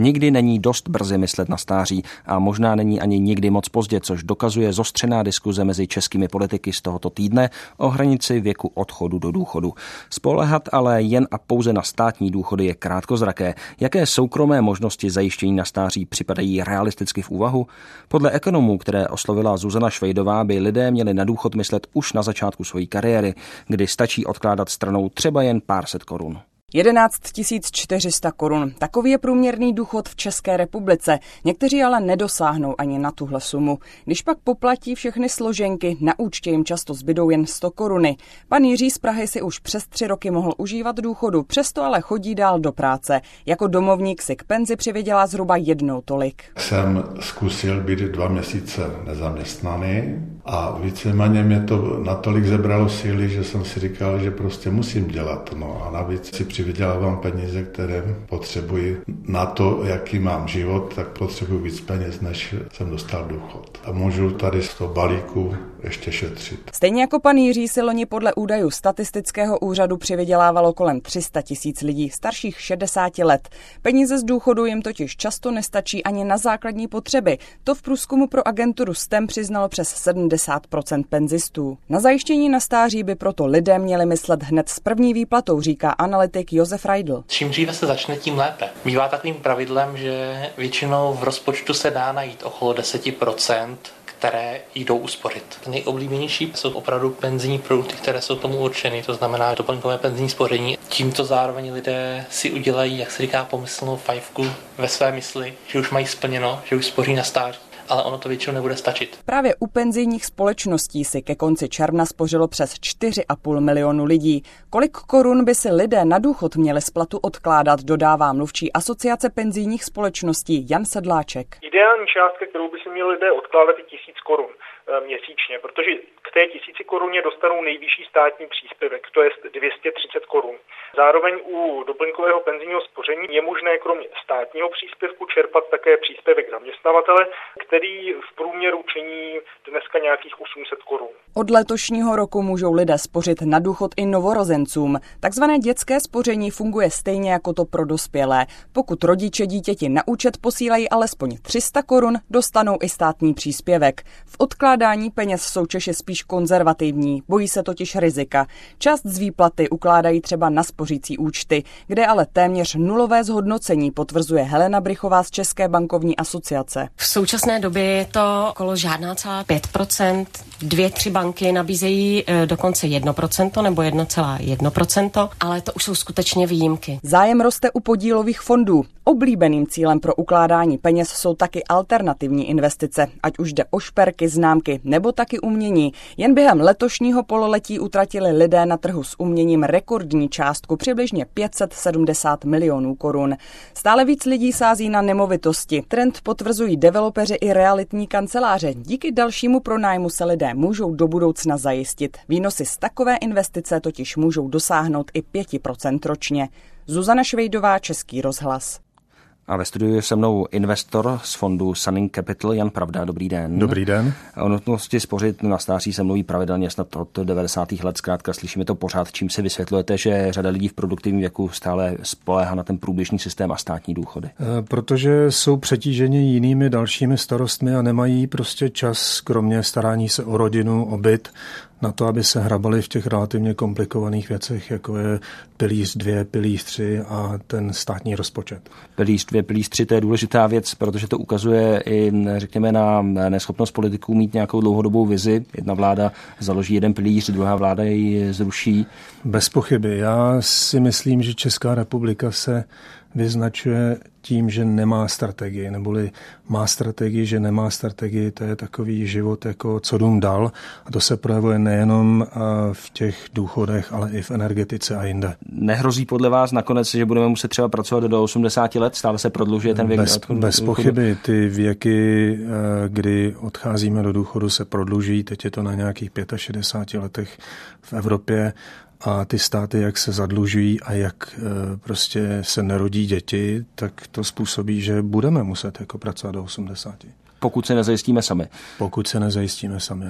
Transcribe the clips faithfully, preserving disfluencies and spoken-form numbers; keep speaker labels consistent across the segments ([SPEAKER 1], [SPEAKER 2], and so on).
[SPEAKER 1] Nikdy není dost brzy myslet na stáří a možná není ani nikdy moc pozdě, což dokazuje zostřená diskuze mezi českými politiky z tohoto týdne o hranici věku odchodu do důchodu. Spoléhat ale jen a pouze na státní důchody je krátkozraké. Jaké soukromé možnosti zajištění na stáří připadají realisticky v úvahu? Podle ekonomů, které oslovila Zuzana Švejdová, by lidé měli na důchod myslet už na začátku své kariéry, kdy stačí odkládat stranou třeba jen pár set korun.
[SPEAKER 2] jedenáct tisíc čtyři sta korun. Takový je průměrný důchod v České republice. Někteří ale nedosáhnou ani na tuhle sumu. Když pak poplatí všechny složenky, na účtě jim často zbydou jen sto koruny. Pan Jiří z Prahy si už přes tři roky mohl užívat důchodu, přesto ale chodí dál do práce. Jako domovník si k penzi přivydělá zhruba jednou tolik.
[SPEAKER 3] Jsem zkusil být dva měsíce nezaměstnaný a víceméně mě to natolik zebralo síly, že jsem si říkal, že prostě musím dělat. No a navíc si vydělávám peníze, které potřebuji na to, jaký mám život, tak potřebuji víc peněz, než jsem dostal důchod. A můžu tady z toho balíku ještě šetřit.
[SPEAKER 2] Stejně jako pan Jiří si loni podle údajů statistického úřadu přivydělávalo kolem tři sta tisíc lidí starších šedesáti let. Peníze z důchodu jim totiž často nestačí ani na základní potřeby. To v průzkumu pro agenturu S T E M přiznalo přes sedmdesát procent penzistů. Na zajištění na stáří by proto lidé měli myslet hned s první výplatou, říká analytik Josef Reidl.
[SPEAKER 4] Čím dříve se začne, tím lépe. Bývá takovým pravidlem, že většinou v rozpočtu se dá najít okolo deset procent, které jdou uspořit. Nejoblíbenější jsou opravdu penzijní produkty, které jsou tomu určeny, to znamená doplňkové penzijní spoření. Tímto zároveň lidé si udělají, jak se říká, pomyslnou fajfku ve své mysli, že už mají splněno, že už spoří na stáří. Ale ono to většinou nebude stačit.
[SPEAKER 2] Právě u penzijních společností si ke konci června spořilo přes čtyři a půl milionu lidí. Kolik korun by si lidé na důchod měli z platu odkládat, dodává mluvčí Asociace penzijních společností Jan Sedláček.
[SPEAKER 5] Ideální částka, kterou by si měli lidé odkládat, je tisíc korun měsíčně, protože k té tisíci koruně dostanou nejvyšší státní příspěvek, to je dvě stě třicet korun. Zároveň u doplňkového penzijního spoření je možné kromě státního příspěvku čerpat také příspěvek zaměstnavatele, který v průměru činí dneska nějakých osm set korun.
[SPEAKER 2] Od letošního roku můžou lidé spořit na důchod i novorozencům. Takzvané dětské spoření funguje stejně jako to pro dospělé. Pokud rodiče dítěti na účet posílají alespoň tři sta korun, dostanou i státní příspěvek. V odkládání peněz jsou Češi spíš konzervativní, bojí se totiž rizika. Část z výplaty ukládají třeba na spořící účty, kde ale téměř nulové zhodnocení, potvrzuje Helena Brychová z České bankovní asociace.
[SPEAKER 6] V současné době je to okolo žádná celá pět procent, dvě, tři banky nabízejí dokonce jedno procento nebo jedno celá jedno procento, ale to už jsou skutečně výjimky.
[SPEAKER 2] Zájem roste u podílových fondů. Oblíbeným cílem pro ukládání peněz jsou taky alternativní investice, ať už jde o šperky, známky nebo taky umění. Jen během letošního pololetí utratili lidé na trhu s uměním rekordní částku přibližně pět set sedmdesát milionů korun. Stále víc lidí sází na nemovitosti. Trend potvrzují developeři i realitní kanceláře. Díky dalšímu pronájmu se lidé můžou do budoucna zajistit. Výnosy z takové investice totiž můžou dosáhnout i pět procent ročně. Zuzana Švejdová, Český rozhlas.
[SPEAKER 1] A ve studiu je se mnou investor z fondu Sunning Capital Jan Pravda. Dobrý den.
[SPEAKER 7] Dobrý den.
[SPEAKER 1] O nutnosti spořit na stáří se mluví pravidelně snad od devadesátých let. Zkrátka slyšíme to pořád. Čím se vysvětlujete, že řada lidí v produktivním věku stále spoléhá na ten průběžný systém a státní důchody?
[SPEAKER 7] Protože jsou přetíženi jinými dalšími starostmi a nemají prostě čas, kromě starání se o rodinu, o byt, na to, aby se hrabali v těch relativně komplikovaných věcech, jako je pilíř dva, pilíř tři a ten státní rozpočet.
[SPEAKER 1] Pilíř dva, pilíř tři, to je důležitá věc, protože to ukazuje i, řekněme, na neschopnost politiků mít nějakou dlouhodobou vizi. Jedna vláda založí jeden pilíř, druhá vláda ji zruší.
[SPEAKER 7] Bez pochyby. Já si myslím, že Česká republika se vyznačuje tím, že nemá strategii, neboli má strategii, že nemá strategii, to je takový život, jako co dům dal. A to se projevuje nejenom v těch důchodech, ale i v energetice a jinde.
[SPEAKER 1] Nehrozí podle vás nakonec, že budeme muset třeba pracovat do osmdesáti let? Stále se prodlužuje ten věk?
[SPEAKER 7] Bez, bez pochyby. Ty věky, kdy odcházíme do důchodu, se prodlužují. Teď je to na nějakých šedesáti pěti letech v Evropě. A ty státy, jak se zadlužují a jak e, prostě se nerodí děti, tak to způsobí, že budeme muset jako pracovat do osmdesáti.
[SPEAKER 1] Pokud se nezajistíme sami.
[SPEAKER 7] Pokud se nezajistíme sami, ano.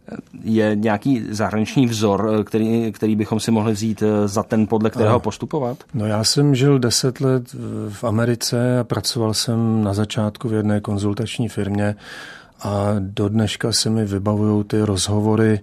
[SPEAKER 1] Je nějaký zahraniční vzor, který, který bychom si mohli vzít za ten, podle kterého no. postupovat?
[SPEAKER 7] No já jsem žil deset let v Americe a pracoval jsem na začátku v jedné konzultační firmě a do dneška se mi vybavují ty rozhovory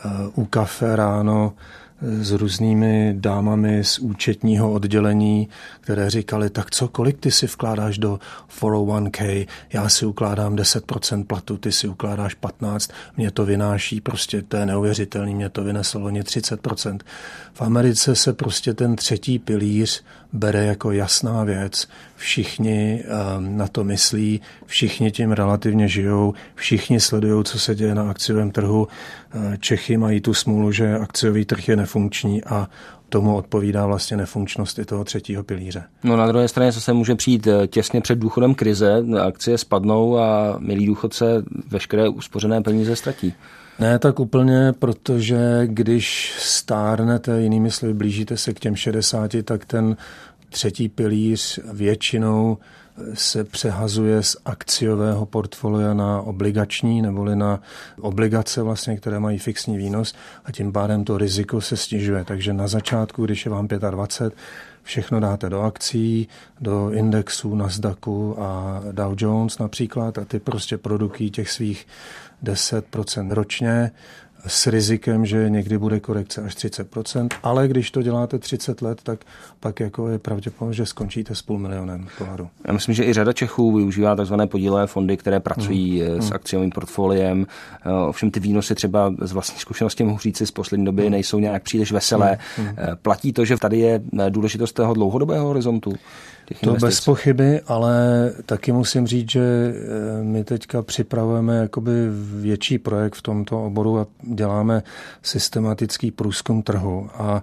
[SPEAKER 7] u kafe ráno s různými dámami z účetního oddělení, které říkali, tak co, kolik ty si vkládáš do čtyři nula jedna K, já si ukládám deset procent platu, ty si ukládáš patnáct, mě to vynáší, prostě to je neuvěřitelný, mě to vyneslo loni třicet procent. V Americe se prostě ten třetí pilíř bere jako jasná věc, všichni um, na to myslí, všichni tím relativně žijou, všichni sledují, co se děje na akciovém trhu. Čechy mají tu smůlu, že akciový trh je nefunkční a tomu odpovídá vlastně nefunkčnost i toho třetího pilíře.
[SPEAKER 1] No na druhé straně se může přijít těsně před důchodem krize, akcie spadnou a milí důchodce veškeré uspořené peníze ztratí.
[SPEAKER 7] Ne tak úplně, protože když stárnete, jinými slovy blížíte se k těm šedesáti, tak ten třetí pilíř většinou se přehazuje z akciového portfolia na obligační neboli na obligace vlastně, které mají fixní výnos a tím pádem to riziko se snižuje. Takže na začátku, když je vám dvacet pět, všechno dáte do akcí, do indexů, Nasdaqu a Dow Jones například a ty prostě produkují těch svých deset procent ročně s rizikem, že někdy bude korekce až třicet procent, ale když to děláte třicet let, tak pak jako je pravděpodobně, že skončíte s půl milionem dolarů.
[SPEAKER 1] Já myslím, že i řada Čechů využívá takzvané podílové fondy, které pracují hmm. s akciovým portfoliem. Ovšem ty výnosy třeba z vlastní zkušenosti mohu říci z poslední doby hmm. nejsou nějak příliš veselé. Hmm. Platí to, že tady je důležitost toho dlouhodobého horizontu?
[SPEAKER 7] To bez pochyby, ale taky musím říct, že my teďka připravujeme jakoby větší projekt v tomto oboru a děláme systematický průzkum trhu a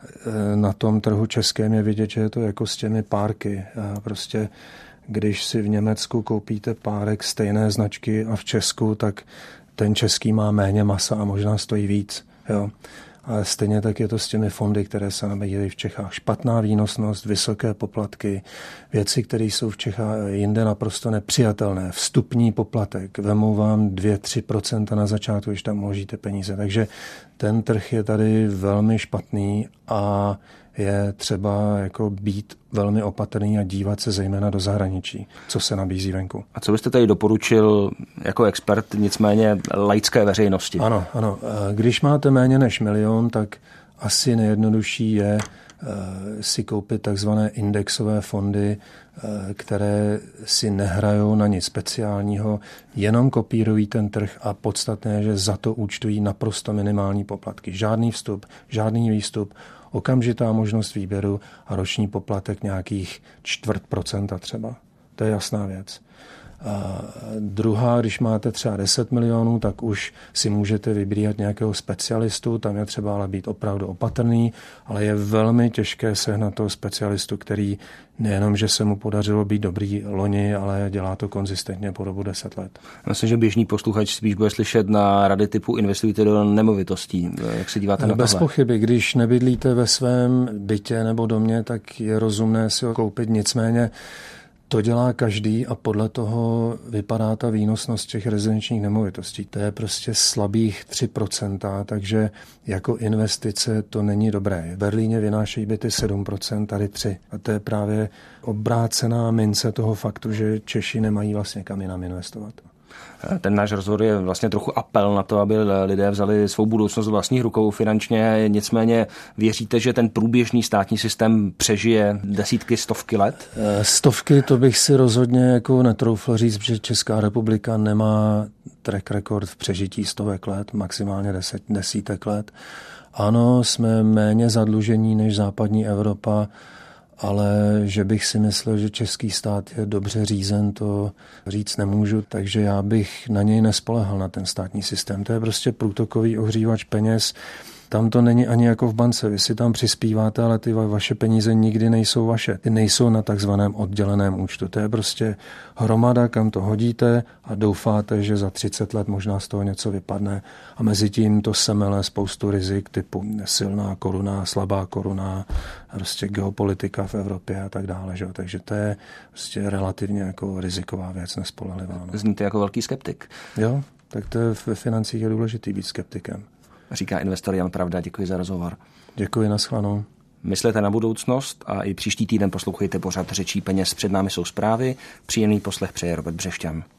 [SPEAKER 7] na tom trhu českém je vidět, že je to jako s těmi párky. A prostě když si v Německu koupíte párek stejné značky a v Česku, tak ten český má méně masa a možná stojí víc. Jo. Ale stejně tak je to s těmi fondy, které se nabíjejí v Čechách. Špatná výnosnost, vysoké poplatky, věci, které jsou v Čechách jinde naprosto nepřijatelné. Vstupní poplatek, vemou vám dvě až tři procenta na začátku, když tam uložíte peníze. Takže ten trh je tady velmi špatný a je třeba jako být velmi opatrný a dívat se zejména do zahraničí, co se nabízí venku.
[SPEAKER 1] A co byste tady doporučil jako expert, nicméně laické veřejnosti?
[SPEAKER 7] Ano, ano. Když máte méně než milion, tak asi nejjednodušší je si koupit takzvané indexové fondy, které si nehrajou na nic speciálního, jenom kopírují ten trh a podstatné je, že za to účtují naprosto minimální poplatky. Žádný vstup, žádný výstup, okamžitá možnost výběru a roční poplatek nějakých čtvrt procenta třeba. To je jasná věc. A druhá, když máte třeba deset milionů, tak už si můžete vybírat nějakého specialistu, tam je třeba ale být opravdu opatrný, ale je velmi těžké sehnat toho specialistu, který nejenom, že se mu podařilo být dobrý loni, ale dělá to konzistentně po dobu deset let.
[SPEAKER 1] Myslím, že běžný posluchač spíš bude slyšet na rady typu investujte do nemovitostí. Jak se díváte na
[SPEAKER 7] Bez
[SPEAKER 1] tohle?
[SPEAKER 7] pochyby, když nebydlíte ve svém bytě nebo domě, tak je rozumné si ho koupit, nicméně to dělá každý a podle toho vypadá ta výnosnost těch rezidenčních nemovitostí. To je prostě slabých tři procenta, takže jako investice to není dobré. V Berlíně vynášejí byty sedm procent, tady tři. A to je právě obrácená mince toho faktu, že Češi nemají vlastně kam jinam investovat.
[SPEAKER 1] Ten náš rozhovor je vlastně trochu apel na to, aby lidé vzali svou budoucnost do vlastních rukou finančně. Nicméně věříte, že ten průběžný státní systém přežije desítky, stovky let?
[SPEAKER 7] Stovky to bych si rozhodně jako netroufl říct, že Česká republika nemá track record v přežití stovek let, maximálně deset, desítek let. Ano, jsme méně zadlužení než západní Evropa, ale že bych si myslel, že český stát je dobře řízen, to říct nemůžu, takže já bych na něj nespolehal, na ten státní systém. To je prostě průtokový ohřívač peněz. Tam to není ani jako v bance. Vy si tam přispíváte, ale ty vaše peníze nikdy nejsou vaše. Ty nejsou na takzvaném odděleném účtu. To je prostě hromada, kam to hodíte a doufáte, že za třicet let možná z toho něco vypadne. A mezi tím to semele spoustu rizik typu silná koruna, slabá koruna, prostě geopolitika v Evropě a tak dále. Že? Takže to je prostě relativně jako riziková věc, nespolehlivá. No.
[SPEAKER 1] Zníte jako velký skeptik.
[SPEAKER 7] Jo. tak to je ve financích je důležitý být skeptikem.
[SPEAKER 1] Říká investor Jan Pravda, děkuji za rozhovor.
[SPEAKER 7] Děkuji, nashledanou.
[SPEAKER 1] Myslete na budoucnost a i příští týden poslouchejte pořad Řečí peněz. Před námi jsou zprávy. Příjemný poslech přeje Robert Břešťan.